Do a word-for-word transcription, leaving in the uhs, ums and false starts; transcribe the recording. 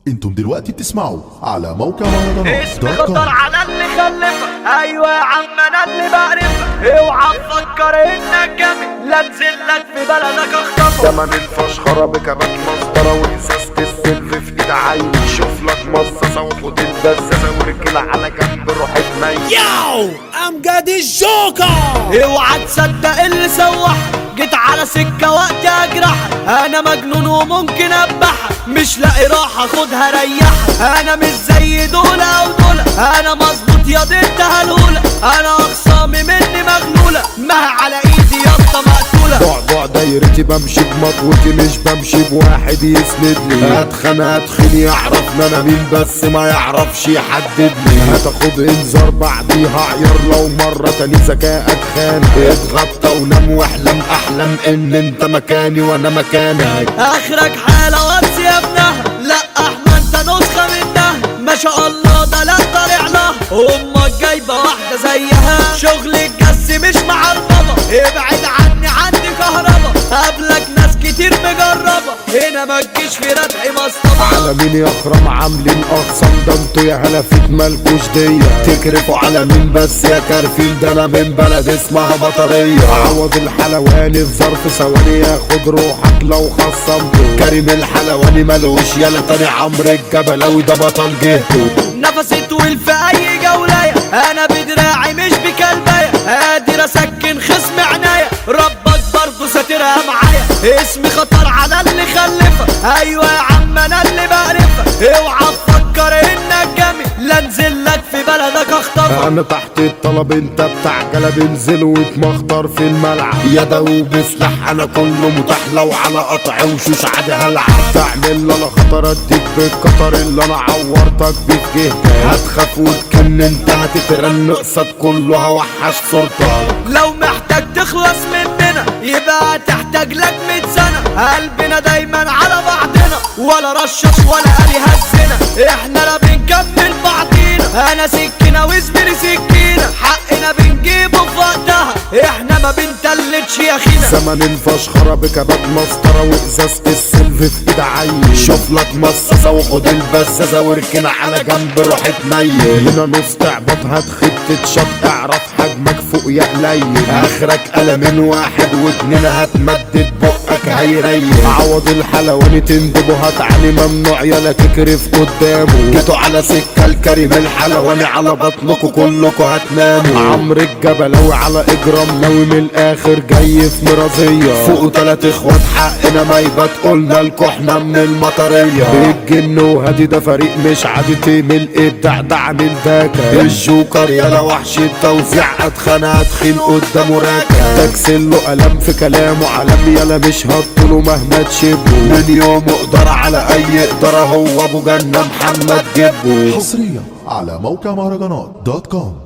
انتم دلوقتي بتسمعوا على موقع مهرجانات اسم خطر على اللي خلفك. ايوه يا عم انا اللي بعرفك. اوعى تفكر انك جامد، لا انزل لك في بلدك اخطفك. زمن الفشخرة بكبات مسطرة وإزازة السلف في ايد عين. شوف لك مصاصة وخد الدزازة ورجل على جنب روح اتنين. ياو امجد الجوكر. اوعى تصدق اللي سوحك، جيت على سكة وقت اجرحك. انا مجنون وممكن ابحك، مش لاقي راحة خدها ريحك. انا مش زي دول او دول، انا مظبوط يا ضد هلولة. انا اخصامي مني مغلولة، ما على ايدي يافطة مقتولة. بعبع دايرتي بمشي بمطوتي مش بمشي بواحد يسندني. اتخن اتخن يعرف انا مين بس ما يعرفش يحددني. هتاخد انذار بعديها عيار لو مرة تاني ذكائك خان. اتغطى ونام واحلم احلم ان انت مكاني وانا مكانك. اخرك حالة وانس يا ابنها، لا احنا انت نسخة منها. ما شاء الله ده لا طالع لها، امك جايبة واحدة زيها. شغل الجس مش معربة، ابعد عني عندي كهربا. قبلك ناس كتير مجربة، هنا ما تجيش في ردعي مصطبة. على مين يا اخرام عاملين اقسام؟ ده انتوا يا هلافيت مالكوش دية. تكرفوا على مين بس يا كارفين؟ ده انا من بلد اسمها بطرية. عوض الحلواني في ظرف ثواني ياخد روحك لو خصمته. كريم الحلواني ملوش يالا تاني. عمرو الجبلاوي ده بطل جهته. نفسي طويل في اي جولاية، انا بدراعي مش بكلباية. قادر اسكن خصم عناية، ربك برضو ساترها معايا. اسمي خطر على اللي خلفك. ايوه يا عم انا اللي بعرفك. اوعى تفكر انك جامد، لا انزل لك في بلدك اخطفك. انا تحت الطلب انت بتاع جلب. انزل واتمخطر في الملعب يدوي بسلاح. انا كله متاح لو على قطع وشوش عادي هلعب. تعمل انا خطر اديك بالقطر اللي انا عورتك بجهتك. هتخاف وتكن انت هتترن قصاد كله هوحش صورتك. لو محتاج تخلص مننا يبقى تحتاج لك مية سنة. قلبنا دايما على بعضنا، ولا رشش ولا قالي هزنا. احنا لا بنكمل بعضينا، انا سكينة وزميلي سكينة. حقنا بنجيبه في وقتها، احنا ما بنتلتش يا خينا. زمن الفشخرة بكبات مسطرة وإزازة السلف في ايد عين. شوف لك مصاصة وخد البزازة واركن على جنب روح اتنين. هنا نص تعبط هتخد تتشط اعرف حجمك فوق يا قليل. اخرك قلمين واحد واتنين هتمدد بقك هيريل. عوض الحلواني تندبه هتعلي ممنوع يالا تكرف قدامه. جيتوا على سكة الكريم الحلواني على بطنكوا كلكوا هتناموا. عمرو الجبلاوي على اجرام ناوي من الاخر جاي في مرازية. فوقوا تلات اخوات حقنا ما يبقى قلنا لكوا احنا من المطرية. الجن وهادي ده فريق مش عادي تيم الابداع ده عامل داكا. الجوكر يالا وحش التوزيع اتخن هتخين قدامه راكا. تكسله قلم في كلامه علم يالا مش هطله مهما تشبه. من يوم اقدر على اي اقدر هو ابو جنة محمد جبه. حصريا على موقع مهرجانات دوت كوم.